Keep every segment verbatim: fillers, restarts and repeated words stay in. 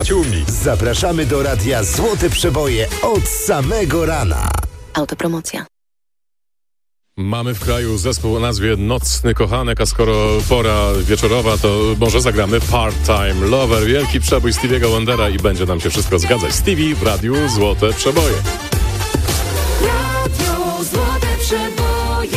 przyjaciółmi. Zapraszamy do radia Złote Przeboje od samego rana. Autopromocja. Mamy w kraju zespół o nazwie Nocny Kochanek, a skoro pora wieczorowa, to może zagramy Part-Time Lover. Wielki przebój Stevie'ego Wondera i będzie nam się wszystko zgadzać. Stevie w radiu Złote Przeboje. Radio Złote Przeboje.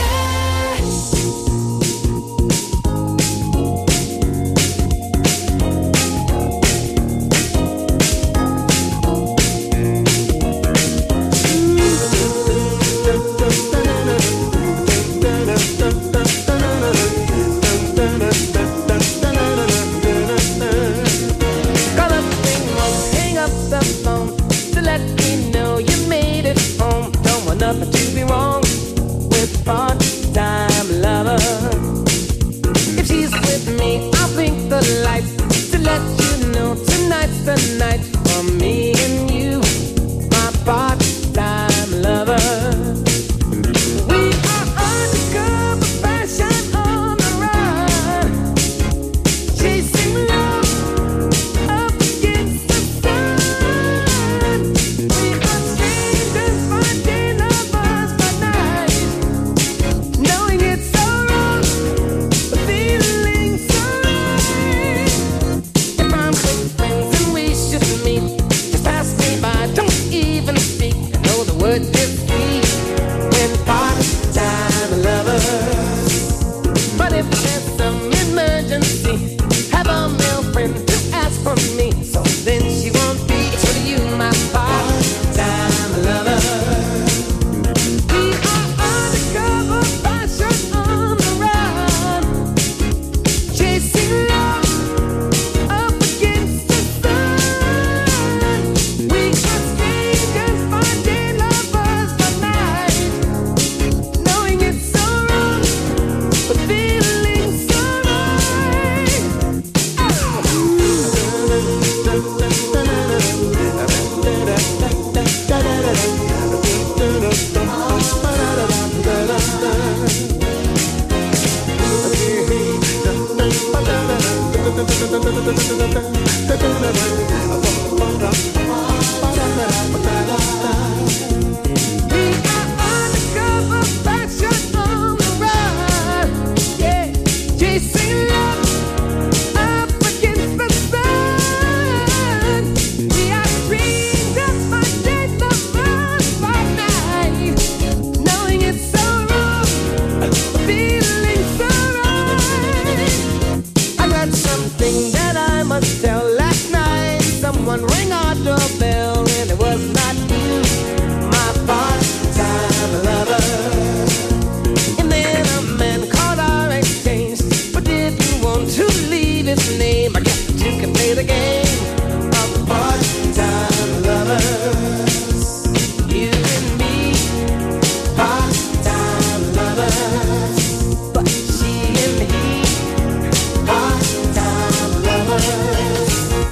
To be wrong with part-time lover. If she's with me, I'll blink the lights to let you know tonight's the night for me and you, my part-time lover. We are undercover fashion on the run, chasing love up against the sun. We are strangers finding lovers by night, knowing it's so wrong, but feeling so right. If I'm with friends and we should meet, just pass me by, don't even speak. I know the word is sweet when part-time lovers. But if there's some emergency, have a male friend to ask for me, so then she won't be for you, my part-time lover. We are undercover fashion on the run, chasing love up against the sun. We are strangers finding lovers by night, knowing it's so wrong, but feeling so right. We are undercover fashion on the run, yeah, chasing love up against the sun. We are strangers finding lovers by night, knowing it's so wrong, feeling so right. I got something that I must tell. Last night someone rang our doorbell and it was not you, my part-time lover. And then a man called our exchange, but didn't want to leave his name. I guess you can play the game of part-time lovers. You and me, part-time lovers. But she and he, part-time lovers.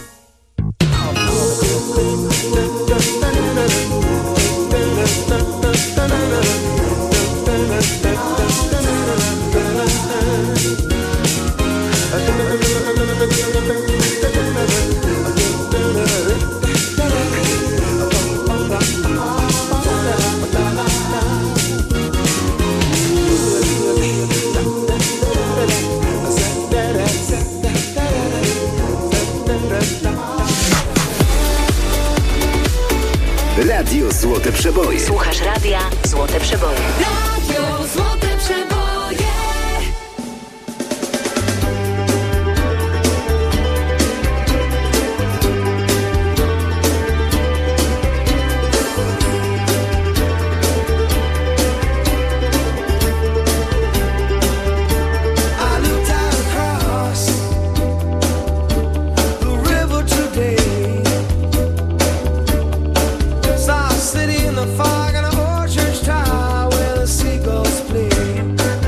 Radio Złote Przeboje. Słuchasz radia Złote Przeboje. Radio Złote Przeboje. I looked out across the river today, saw a city in the fog and an old church tower where the seagulls play.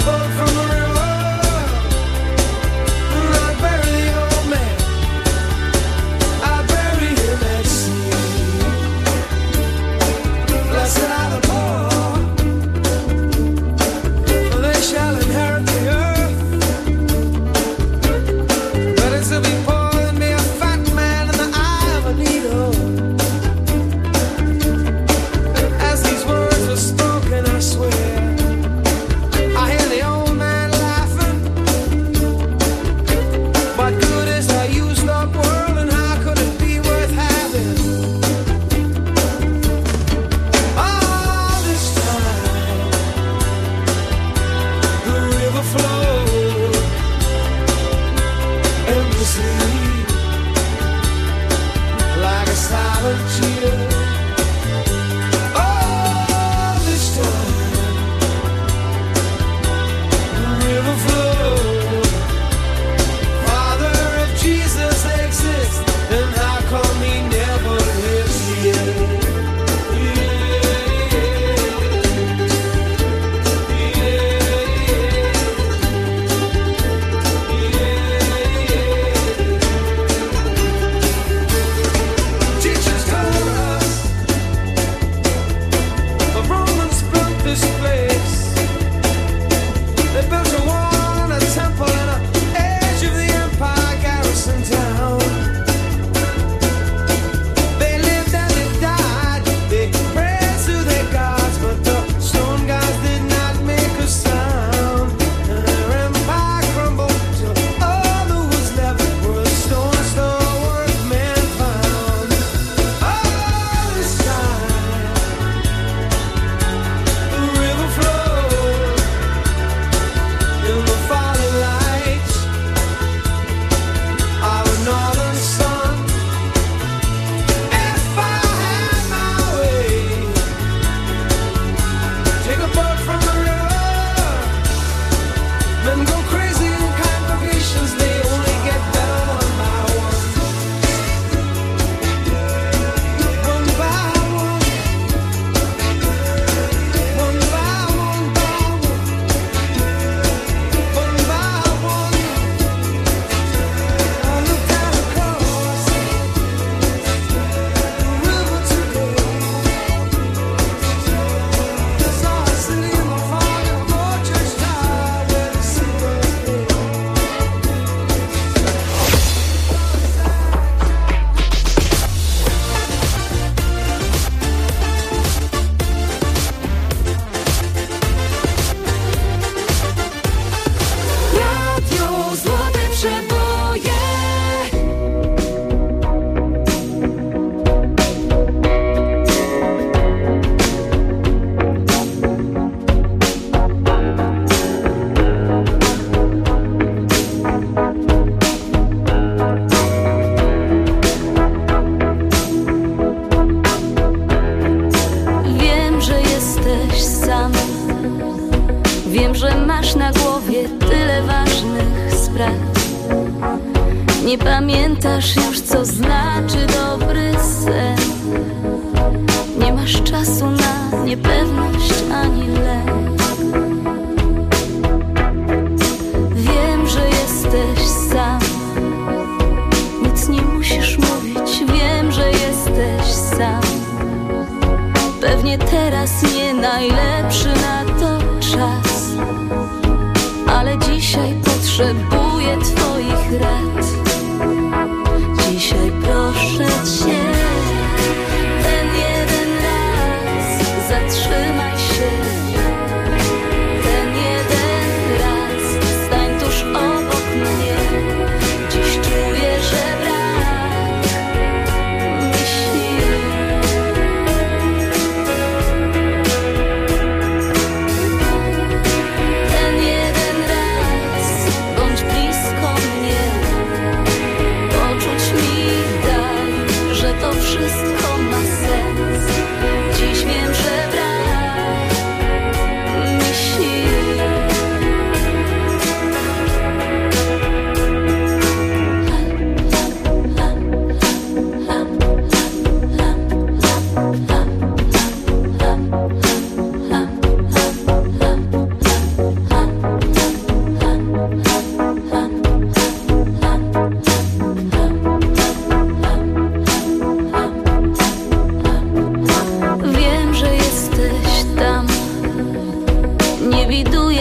boat from the river, and I'd bury the old man. I'd bury him at sea. Blessed are the poor, for they shall inherit the earth. Better to be poor than be a fat man in the eye of a needle. As these words were spoken, I swear, I hear the old man laughing. What good is a used up world, and how could it be worth having? All this time, the river flowed endlessly, like a silent cheer. All this time, the river flowed. Father, if Jesus exists, then how come he never lives here? Teachers told us the Romans built this place. They built a wall and a temple and a edge of the empire garrison town. They lived and they died. They prayed to their gods, but the stone gods did not make a sound. And their empire crumbled till all that was left were stones the workmen found. All this time, the river flowed in the falling lights of a northern sun. If I had my way, take a boat from the river, men go crazy in congregations, they only get better one by one. One by one, one by one by one, one by one. I look down across the river today. Saw a city in the fog and a poor church tower where the sailors lay. Radio Złote Przeboje. Wiem, że jesteś sam. Wiem, że masz na głowie tyle ważnych spraw. Nie pamiętasz już, co znaczy dobry sen. Nie masz czasu na niepewność ani lęk. Wiem, że jesteś sam. Nic nie musisz mówić. Wiem, że jesteś sam. Pewnie teraz nie najlepszy na to czas, ale dzisiaj potrzebuję twoich rad. Dzisiaj proszę cię, ten jeden raz zatrzymaj się. Ten jeden raz stań tuż obok mnie. Dziś czuję, że brak mi sił. Ten jeden raz bądź blisko mnie.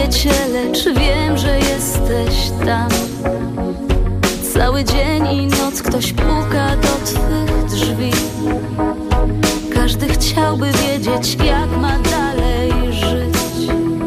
lubię cię, lecz wiem, że jesteś tam. Cały dzień i noc ktoś puka do twych drzwi. Każdy chciałby wiedzieć, jak ma dalej żyć.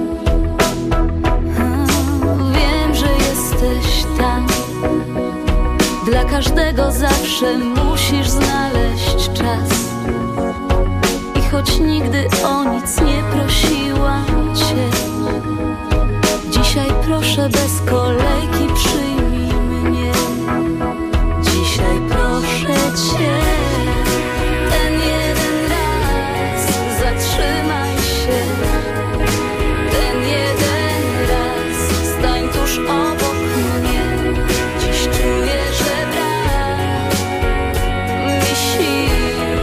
Wiem, że jesteś tam. Dla każdego zawsze musisz znaleźć czas. I choć nigdy o nic nie prosiłam cię, dzisiaj proszę bez kolejki przyjmij mnie. Dzisiaj proszę cię, ten jeden raz zatrzymaj się. Ten jeden raz stań tuż obok mnie. Dziś czuję, że brak mi sił.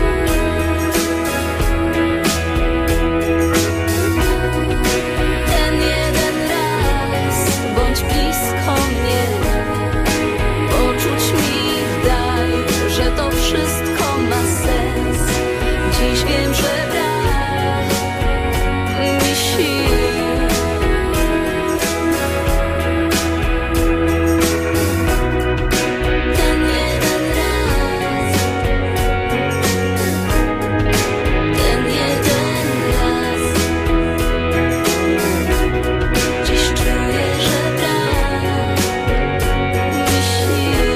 Ten jeden raz bądź blisko mnie. Poczuć mi daj, że to wszystko ma sens. Dziś wiem, że brak mi sił. Ten jeden raz, ten jeden raz. Dziś czuję, że brak mi sił.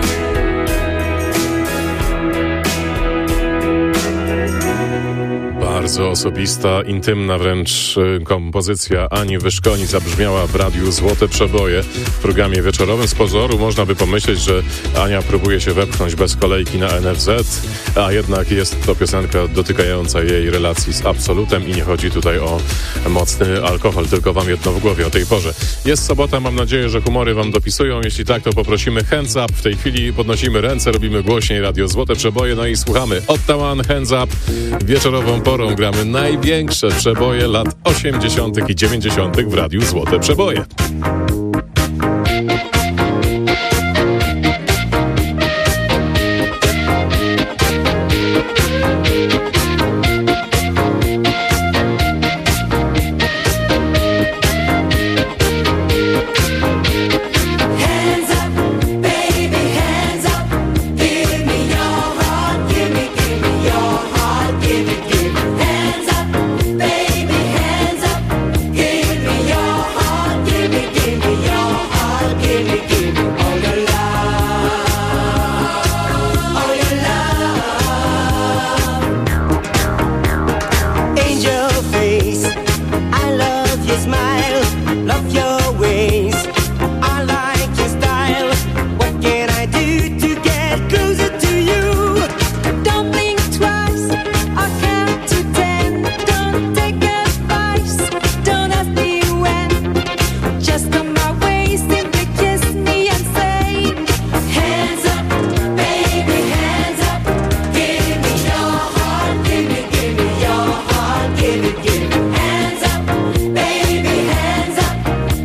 Bardzo osobista, intymna wręcz y, kompozycja Ani Wyszkoni zabrzmiała w radiu Złote Przeboje w programie wieczorowym. Z pozoru można by pomyśleć, że Ania próbuje się wepchnąć bez kolejki na N F Z, a jednak jest to piosenka dotykająca jej relacji z Absolutem i nie chodzi tutaj o mocny alkohol, tylko wam jedno w głowie o tej porze. Jest sobota, mam nadzieję, że humory wam dopisują. Jeśli tak, to poprosimy hands up. W tej chwili podnosimy ręce, robimy głośniej radio Złote Przeboje, no i słuchamy Ottawa Hands Up. Wieczorową porą gramy największe przeboje lat osiemdziesiątych i dziewięćdziesiątych w radiu Złote Przeboje. Hands up, baby, hands up. Give me your heart, give me, give me your heart, give me, give me. Hands up, baby, hands up. Give me your heart, give me, give me your heart, give me, give me all your love, all your love. Angel face, I love your smile, love your ways, I like your style. What can I do to get closer to you? Don't blink twice, I'll count to ten. Don't take advice, don't ask me when. Just on my way, simply kiss me and say, hands up, baby, hands up. Give me your heart, give me, give me your heart, give me, give me. Hands up, baby, hands up.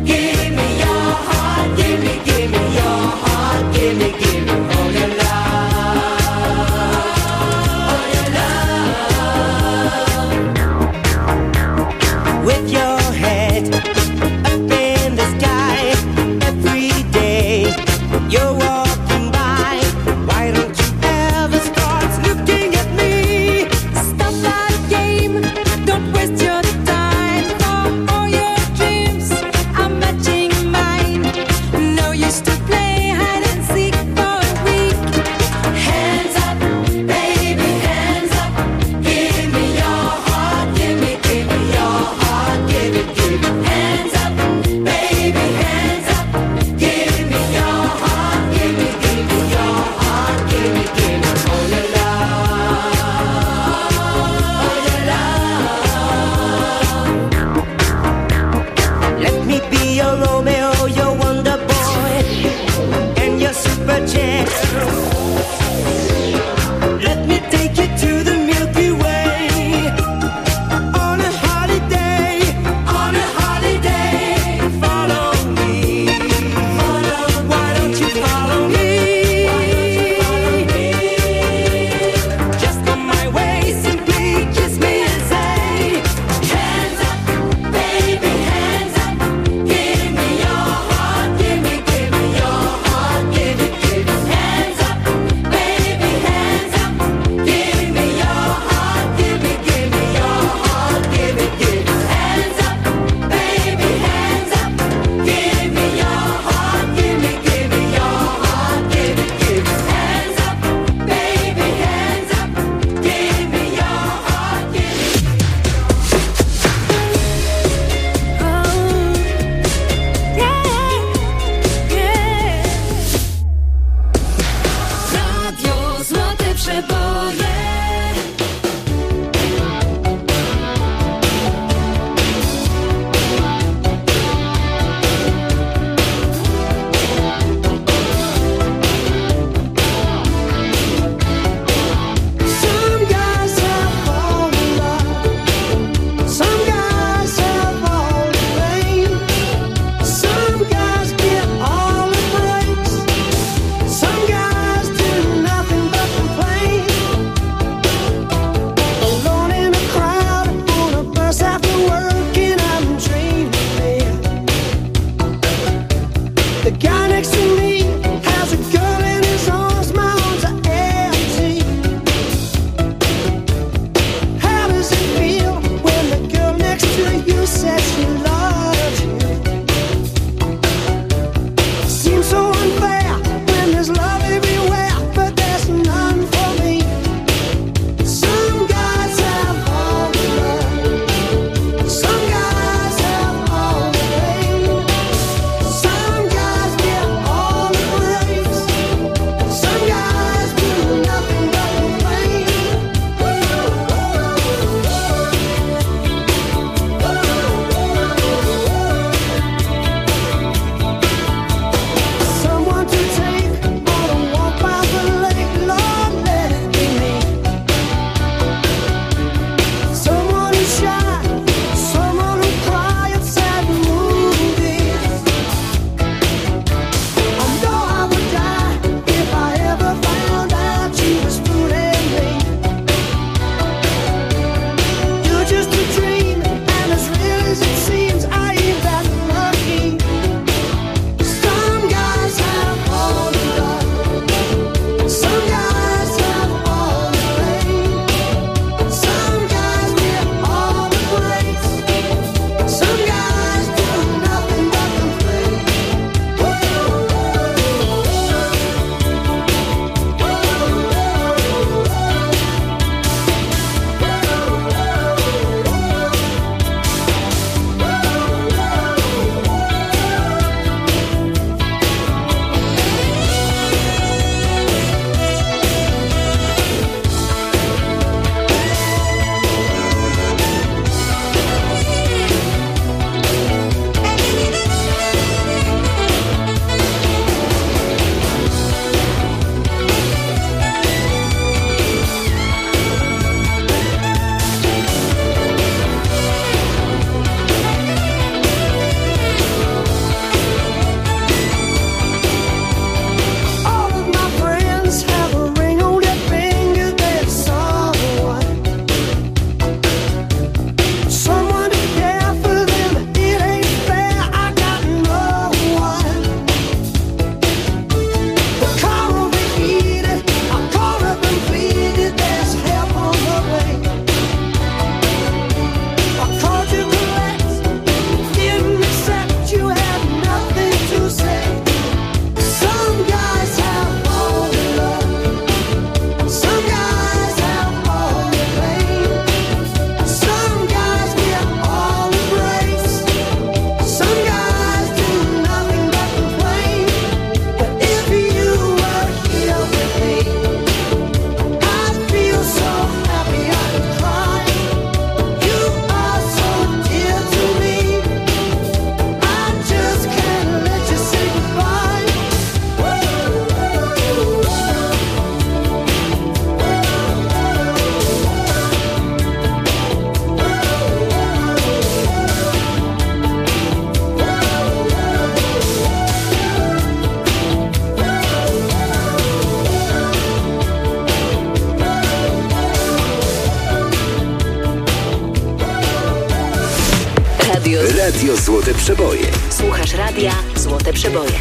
Radio Złote Przeboje. Słuchasz Radia Złote Przeboje.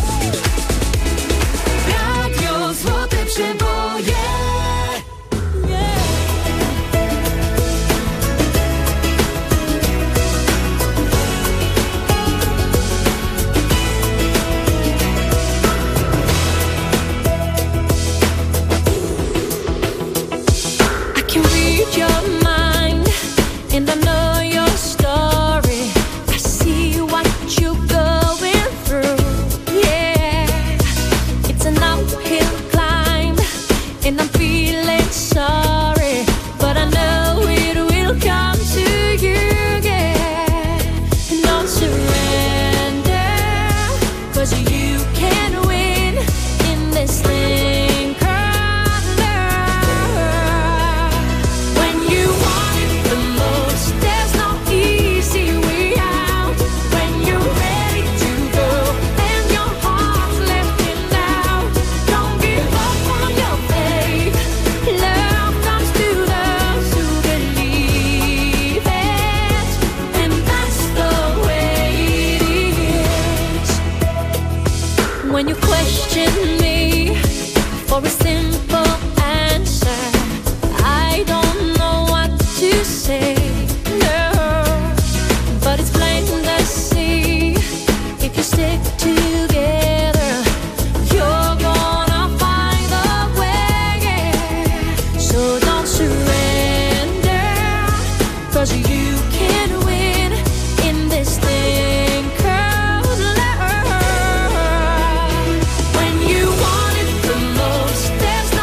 Radio Złote Przeboje. There's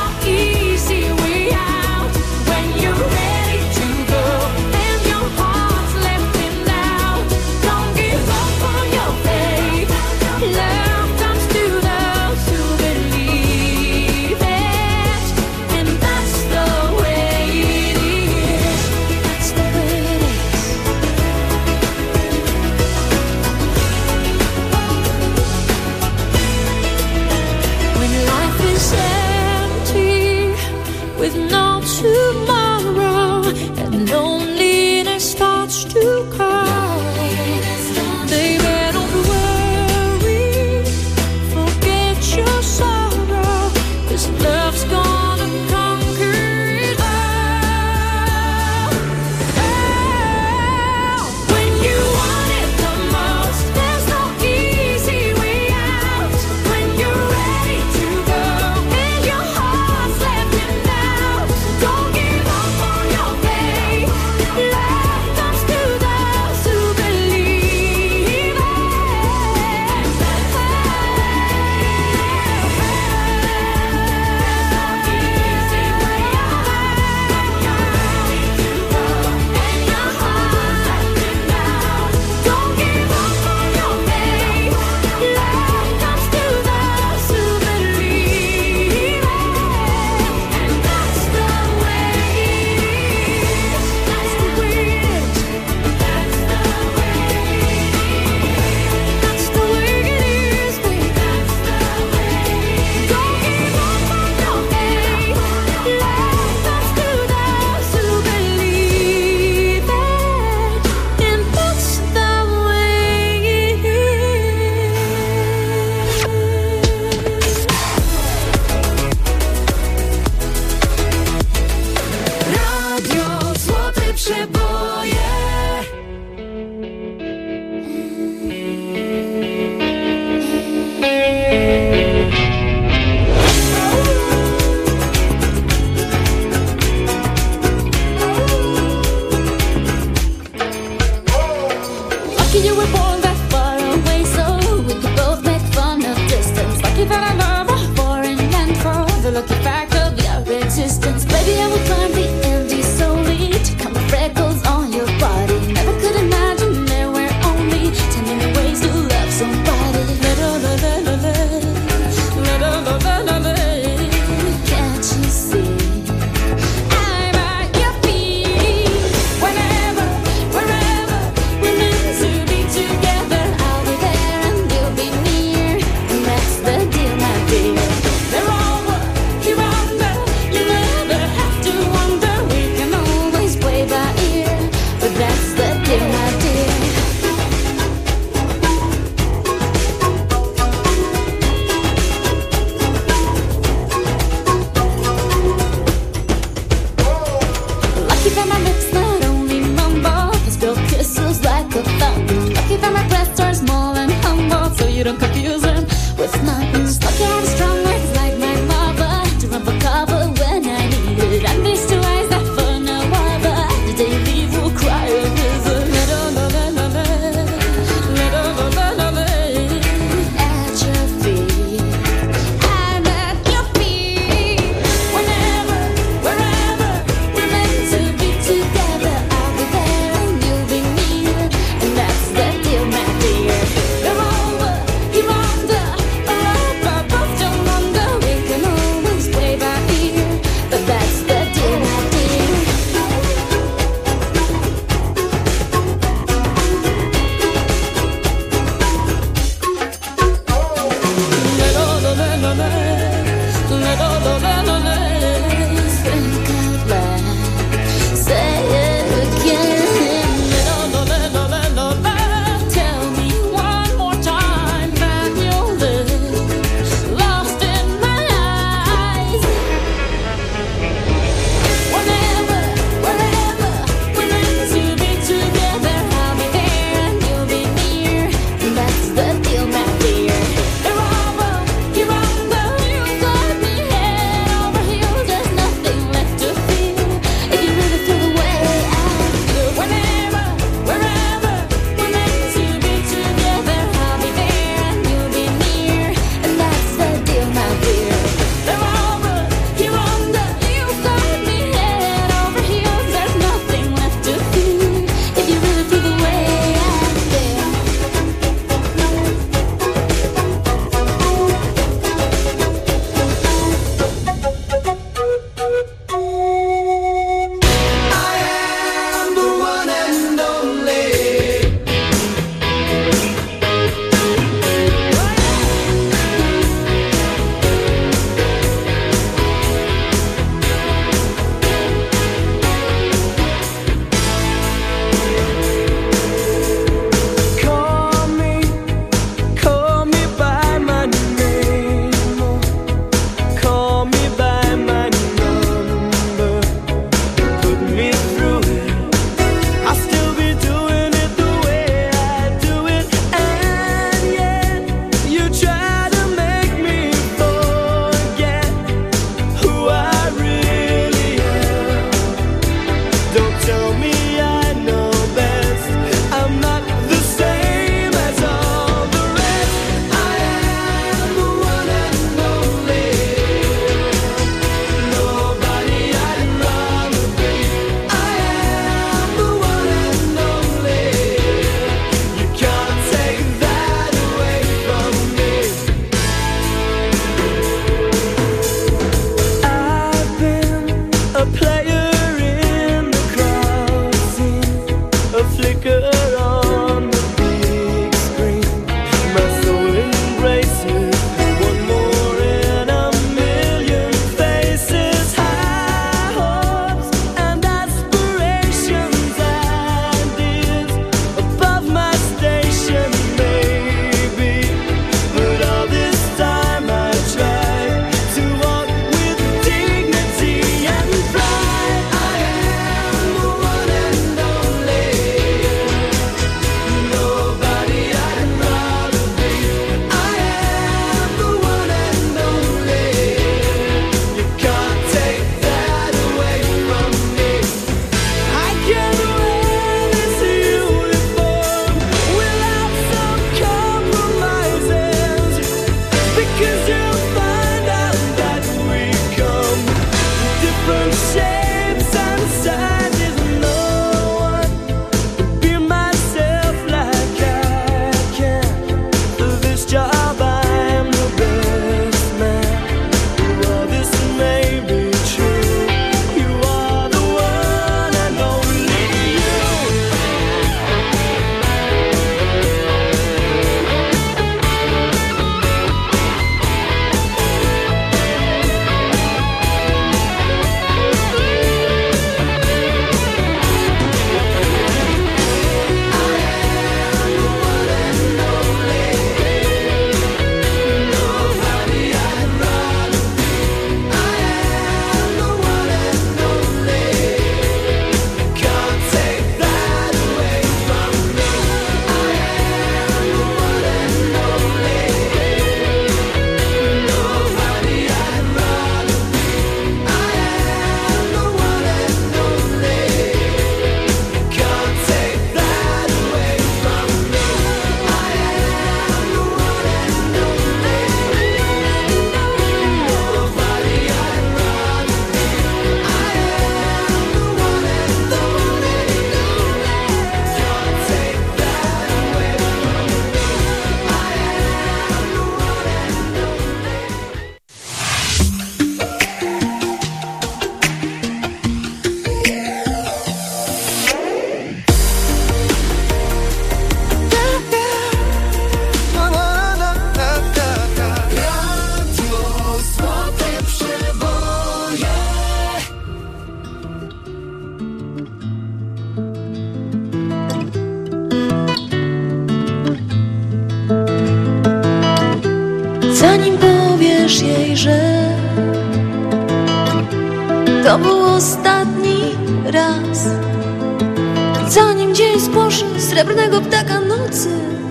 To był ostatni raz, zanim dzień spocznie srebrnego ptaka nocy.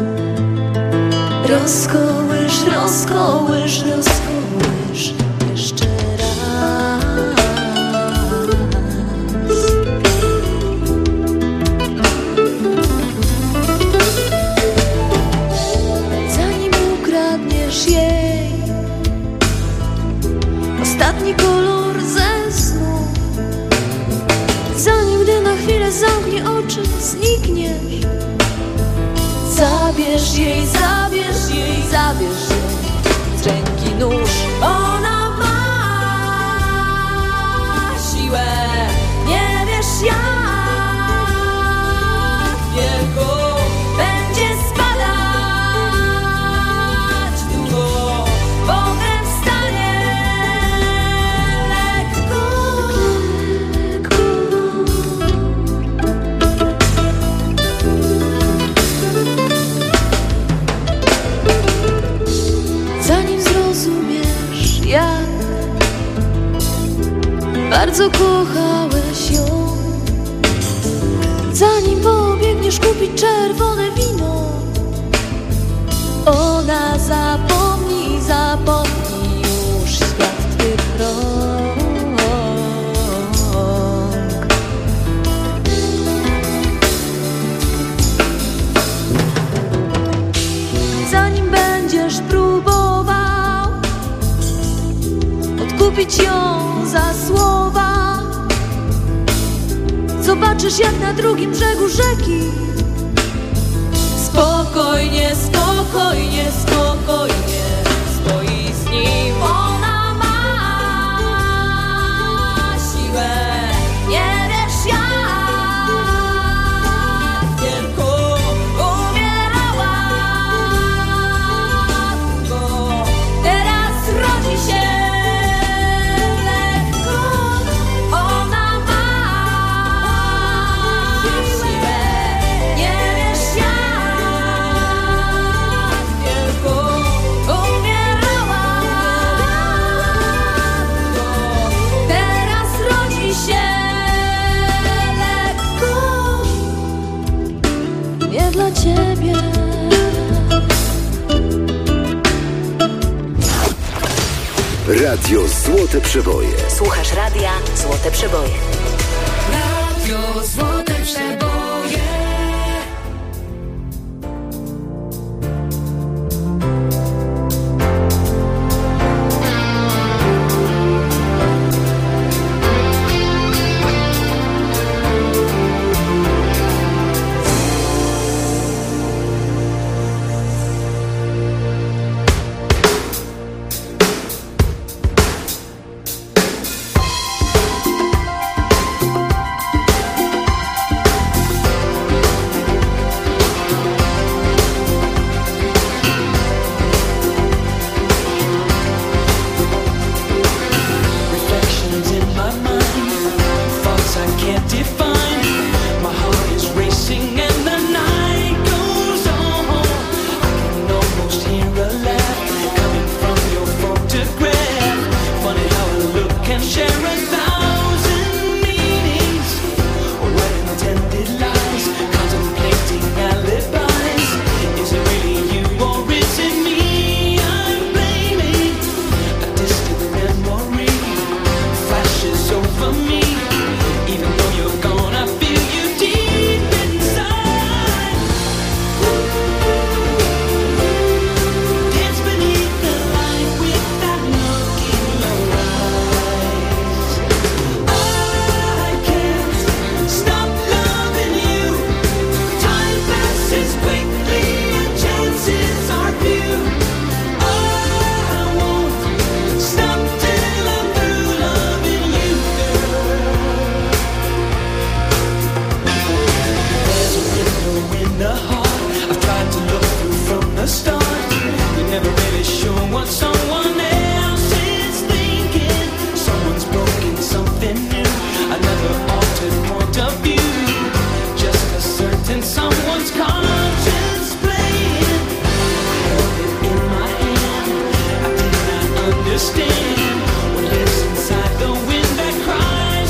Rozkołysz, rozkołysz, rozkołysz jeszcze raz. Zanim ukradniesz jej ostatni kolor ze snu, zanim gdy na chwilę zamknie oczy, znikniesz. Zabierz jej, zabierz jej, zabierz jej z ręki nóż. Ona ma siłę, nie wiesz jak wielką będzie spadać długo, potem wstanie lekko, lekko. Zanim zrozumiesz, jak bardzo kochałeś ją, zanim pobiegniesz kupić czerwone wino, ona zapomni, zapomni już świat twych rąk. Zanim będziesz próbował odkupić ją za słowa, zobaczysz jak na drugim brzegu rzeki spokojnie, spokojnie, spokojnie stoi z nim. Ona ma siłę, nie wiesz jak wielką umierała długo, teraz rodzi się lekko. Ona ma siłę, nie wiesz jak wielką umierała długo, teraz rodzi się lekko. Nie dla ciebie. Radio Złote Przeboje. Słuchasz radia Złote Przeboje. Radio Złote Przeboje. Reflections in my mind, thoughts I can't define. My heart is racing and the night goes on. I can almost hear a laugh coming from your photograph. Funny how a look can share a thousand meanings. Well-intended lies, contemplating alibis. Is it really you or is it me I'm blaming? A distant memory flashes over me. Even though you're gone, I feel you deep inside. Dance beneath the light with that look in your eyes. I can't stop loving you. Time passes quickly and chances are few. I won't stop till I'm through loving you, girl. There's a window in the heart I've tried to look through from the start. You're never really sure what someone else is thinking. Someone's broken something new, another altered point of view. Just a certain someone's conscience playing. I held it in my hand, I did not understand what lives inside the wind that cries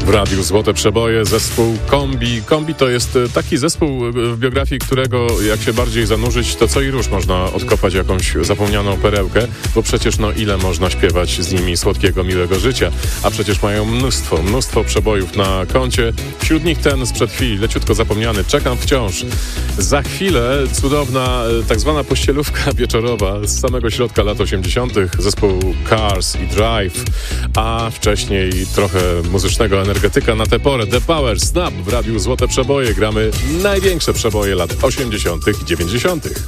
W radiu Złote Przeboje zespół Kombi. Kombi to jest taki zespół, w biografii którego jak się bardziej zanurzyć, to co i róż można odkopać jakąś zapomnianą perełkę, bo przecież no ile można śpiewać z nimi słodkiego, miłego życia, a przecież mają mnóstwo, mnóstwo przebojów na koncie. Wśród nich ten sprzed chwili, leciutko zapomniany, Czekam wciąż. Za chwilę cudowna tak zwana pościelówka wieczorowa z samego środka lat osiemdziesiątych, zespół Cars i Drive, a wcześniej trochę muzycznego energetyka na tę porę. The Power, Snap w radiu Złote Przeboje. Gramy największe przeboje lat osiemdziesiątych i dziewięćdziesiątych.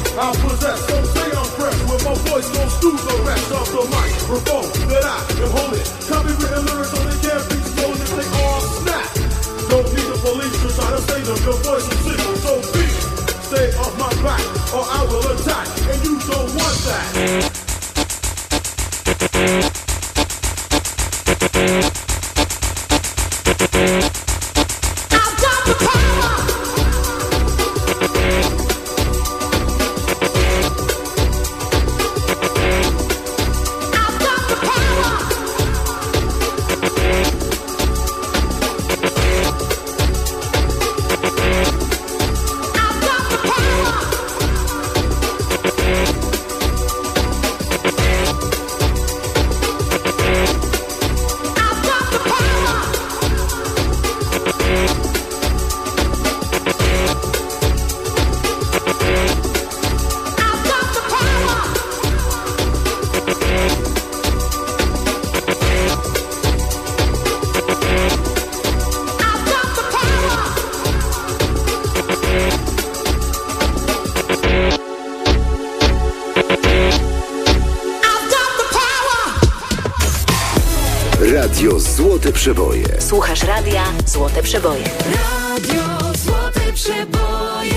voice goes through the rest of the microphone that I am holding. Radio Złote Przeboje. Słuchasz radia Złote Przeboje. Radio Złote Przeboje.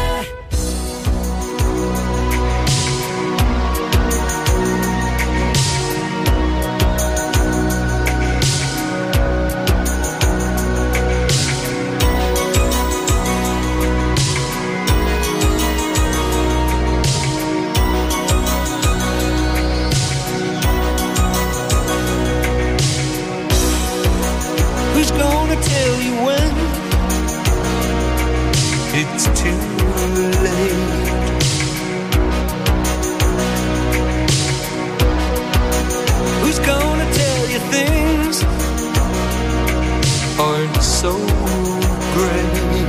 Who's gonna tell you when it's too late? Who's gonna tell you things aren't so great?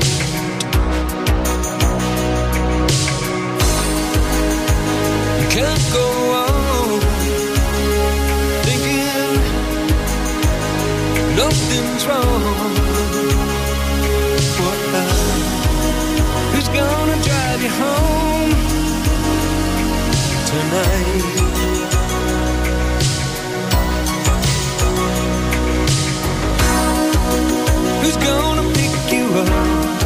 You can't go on thinking nothing's wrong. What the? Who's gonna drive you home tonight? Who's gonna pick you up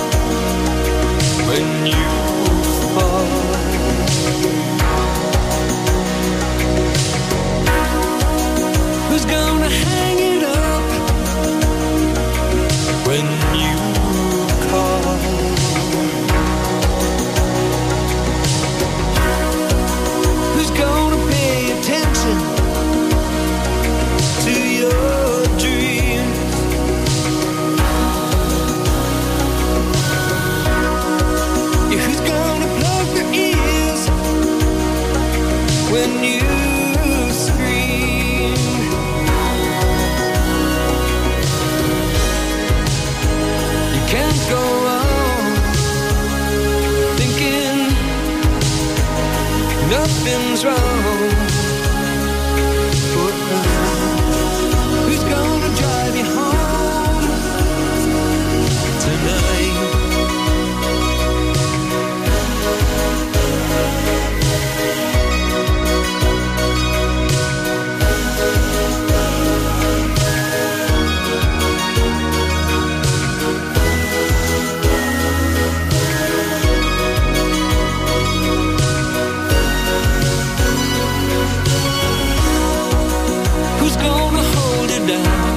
when you fall? Who's gonna hang it up when you call? Who's gonna pay attention to your dreams? Yeah, who's gonna plug their ears when you scream? Can't go on thinking nothing's wrong. Who's gonna drive you home tonight? Who's gonna hold you down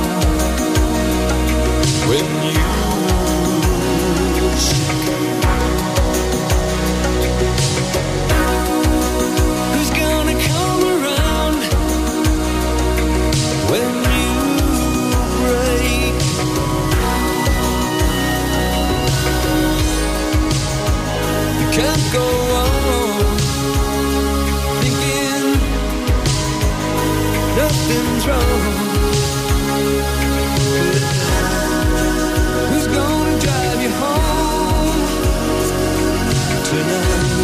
when you shake? Who's gonna come around when you break? You can't go on thinking nothing's wrong. Who's gonna drive you home tonight?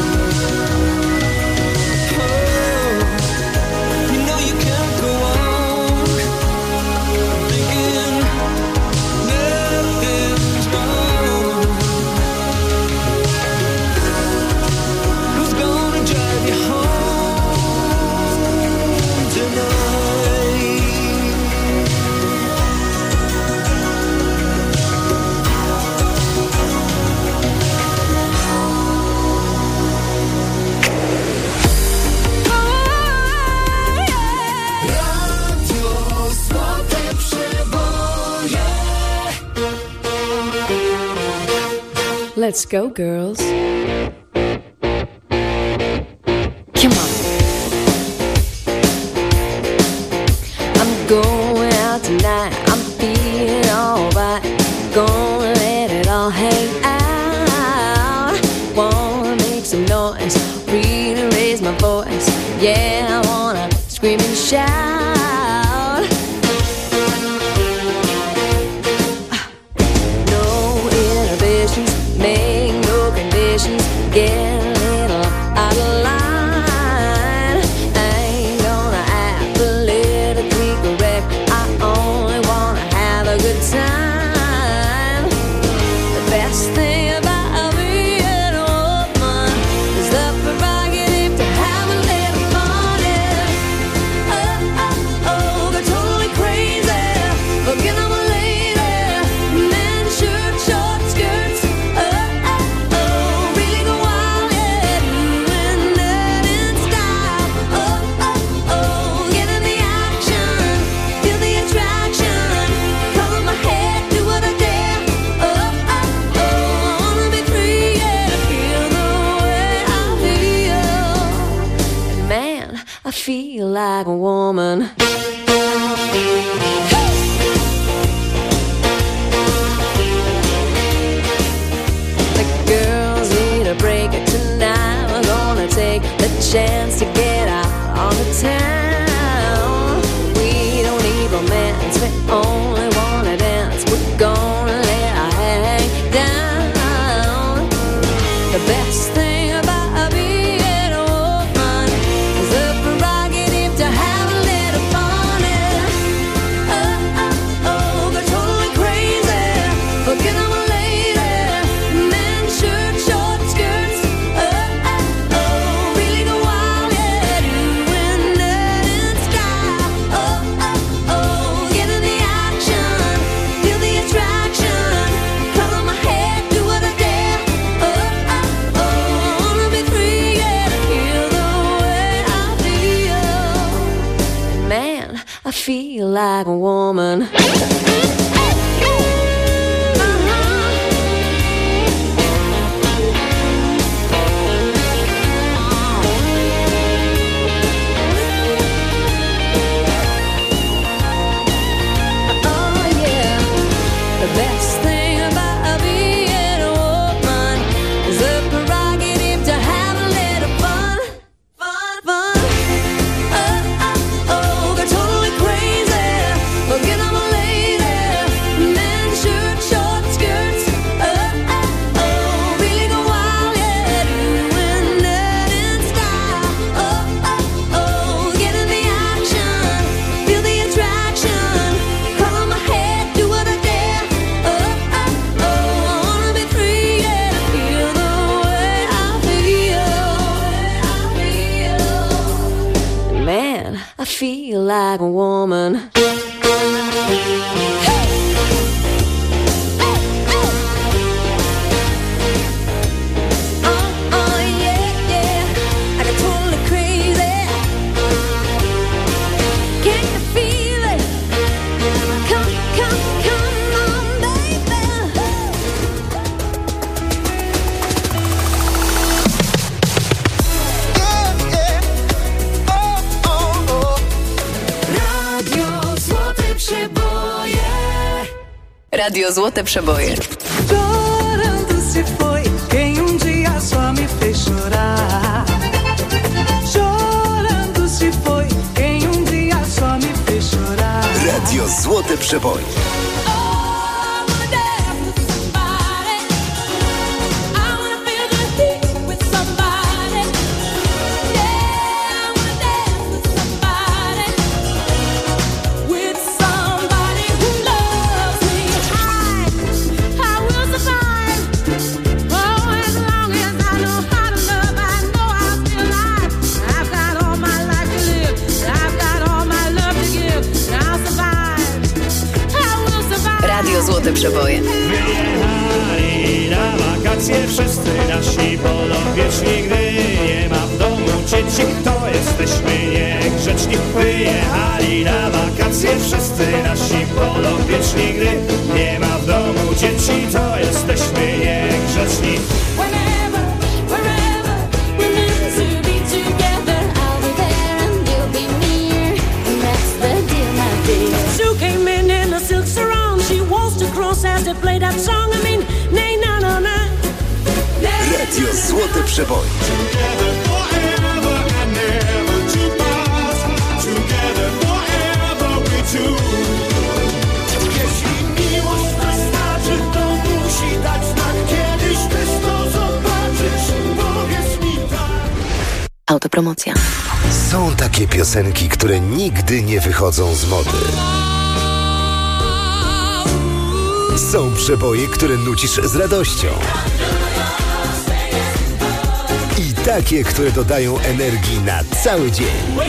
Oh, you know you can't go on thinking nothing's wrong. Who's gonna drive you home tonight? Let's go, girls. Come on. I'm going out tonight. I'm feeling alright. Gonna let it all hang out. Wanna make some noise, really raise my voice. Yeah, I wanna scream and shout. No inhibitions, make no conditions. Get a little out of line. I ain't gonna act politically correct. I only wanna have a good time. The best thing about being a woman is the prerogative to have a little fun. Yeah. Oh, oh, oh, they're totally crazy. Forget I'm a lady. Men, shirt, short skirts. Oh, oh, oh, really go wild, yeah. Doing that in style. Oh, oh, oh, get in the action. Feel the attraction. Color my hair, do what I dare. Oh, oh, oh, I wanna be free, yeah. Feel the way I feel. And man, I feel like a woman. The girls need a break tonight. We're gonna take the chance to get out on the town. We don't need romance, we only wanna dance. We're gonna let our hang down. The best thing about being a woman is the prerogative to have a little fun. Yeah. Oh, oh, oh, they're totally crazy. Forget I'm a lady. Men, shirt, short skirts. Oh, oh, oh, really go wild, yeah. Doing that in style. Oh, oh, oh, get in the action. Feel the attraction. Color my hair, do what I dare. Oh, oh, oh, I wanna be free, yeah. Feel the way I feel. Man, I feel like a woman. Oh yeah, the best thing about being a woman is the prerogative to have a little fun, fun, fun. Oh, oh, oh, they're totally crazy. Forget I'm a lady. Men, shirt, short skirts. Oh, oh, oh, really go wild, yeah. Doing that in style. Oh, oh, oh, get in the action. Feel the attraction. Color my hair, do what I dare. Oh, oh, oh, I wanna be free, yeah. Feel the way I feel. Man, I feel like a woman. Oh, oh, yeah, yeah. I got totally crazy. Can you feel it? Come, come, come on, baby. Radio Złote Przeboje. Radio Złote Przeboje. Chorando se foi quem um dia só me fez chorar. Chorando se foi quem um dia só me fez chorar. Radio Złote Przeboje. Radio Złote Przeboje. Wyjechali na wakacje wszyscy nasi polowieczni, gdy nie ma w domu dzieci, to jesteśmy niegrzeczni. Wyjechali na wakacje wszyscy nasi polowieczni, gdy nie ma w domu dzieci, to jesteśmy niegrzeczni. Sue came in in a silk sarong. She waltzed across as they played that song. I mean, nay, no, no, no. Radio Złote Przeboje. Jeśli miłość wystarczy, to musi dać znak. Kiedyś też to zobaczysz. Powiedz mi tak. Autopromocja. Są takie piosenki, które nigdy nie wychodzą z mody. Są przeboje, które nucisz z radością. I takie, które dodają energii na cały dzień.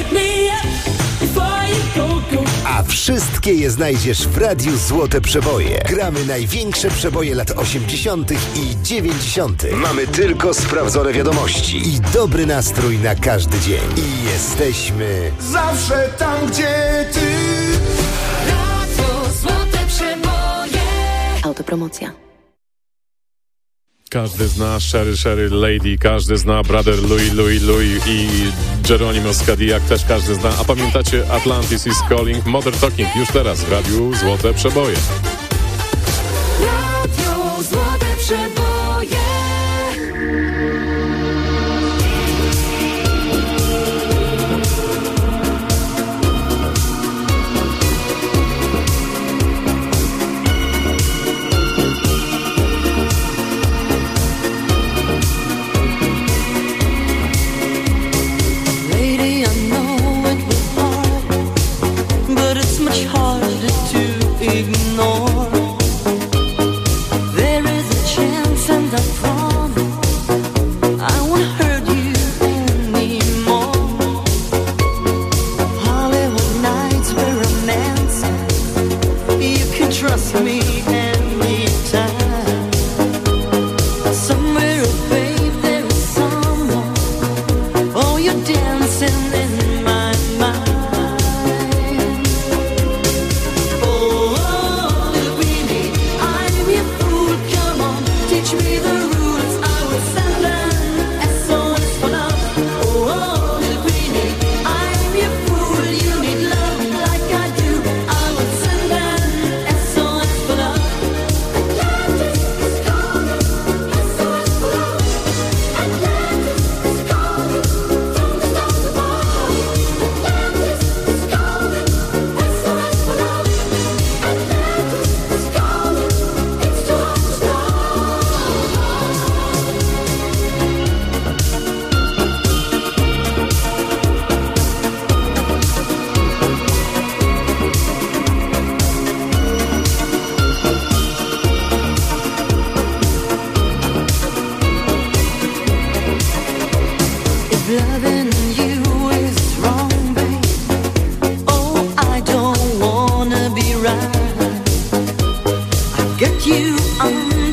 A wszystkie je znajdziesz w Radiu Złote Przeboje. Gramy największe przeboje lat osiemdziesiątych i dziewięćdziesiątych. Mamy tylko sprawdzone wiadomości i dobry nastrój na każdy dzień. I jesteśmy Zawsze tam, gdzie ty. Radio Złote Przeboje. Autopromocja. Każdy zna Sherry Sherry Lady, każdy zna Brother Louis Louis Louis i Geronimo z Cadillac też każdy zna. A pamiętacie Atlantis is Calling? Modern Talking już teraz w Radiu Złote Przeboje. Radio Złote Przeboje. Lady, I know it was hard, but it's much harder to ignore. There is a chance and I promise I won't hurt you anymore. Hollywood nights were romance. You can trust me anytime. Somewhere, oh babe, there is someone. Oh, you're dancing in my mind. Oh, little Weenie, I'm your fool. Come on, teach me the rules. I will send an S O S for love. Oh, little Weenie, I'm your fool. You need love like I do. I will send an S O S for love. Atlantis is calling, S O S for love. Atlantis is calling, from the stars above. Atlantis is calling, S O S for love. Atlantis is calling, it's too hard to stop. If loving you is wrong, babe, oh, I don't wanna be right. I get you on